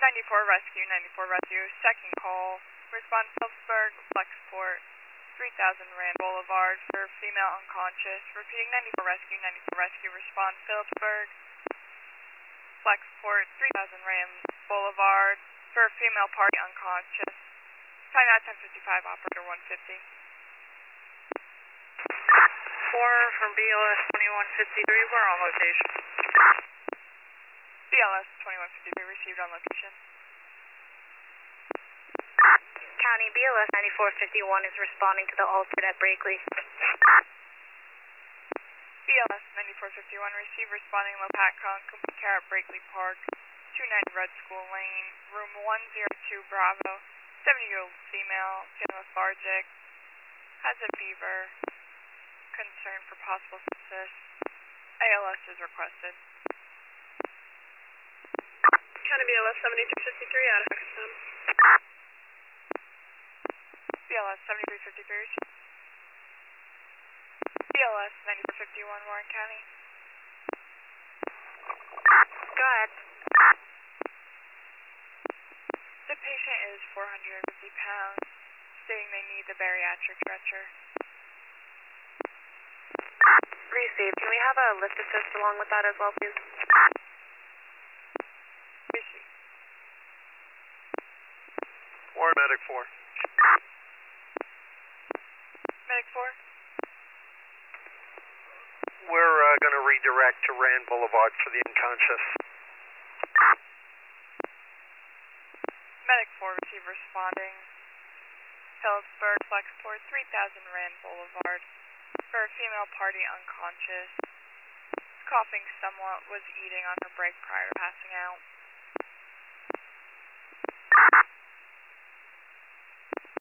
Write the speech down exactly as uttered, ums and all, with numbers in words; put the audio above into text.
ninety-four rescue, ninety-four rescue, second call. Respond Phillipsburg, Flexport, three thousand Rand Boulevard for female unconscious. Repeating ninety-four rescue, ninety-four rescue, respond Phillipsburg, Flexport, three thousand Rand Boulevard for female party unconscious. Time out ten fifty-five, operator one fifty. four from B L S twenty-one fifty-three, we're on location. B L S twenty-one fifty-three received on location. County B L S ninety-four fifty-one is responding to the altered at Brakely. B L S ninety-four fifty-one received responding low PATCON, complete care at Brakely Park, two ninety Red School Lane, room one oh two Bravo, seventy-year-old female, feeling lethargic, has a fever, concern for possible sepsis. A L S is requested. County B L S seventy-three fifty-three out of Hexham. B L S seventy-three fifty-three. B L S ninety-four fifty-one, Warren County. Go ahead. The patient is four hundred fifty pounds, stating they need the bariatric stretcher. Received. Can we have a lift assist along with that as well, please? Received. Warren Medic four. Medic four. We're uh, going to redirect to Rand Boulevard for the unconscious. Medic four receive responding. Phillipsburg, Flexport, three thousand Rand Boulevard for a female party unconscious. Coughing somewhat, was eating on her break prior to passing out.